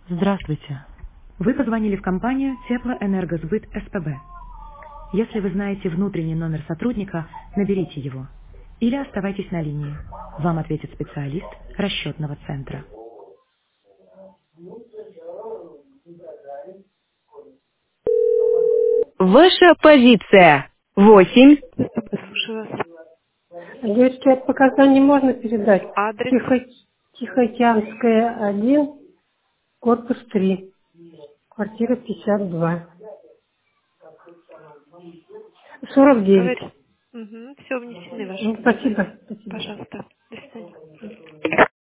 Здравствуйте. Вы позвонили в компанию Теплоэнергосбыт СПБ. Если вы знаете внутренний номер сотрудника, наберите его. Или оставайтесь на линии. Вам ответит специалист расчетного центра. Ваша позиция. 8. Слушаю вас. Девочки, от показаний можно передать? Адрес. Тихоокеанская, 1, корпус 3, квартира 52. 49. Говорит. Угу. Все внесены ваши Ну, спасибо. показания. Спасибо. Пожалуйста. До свидания.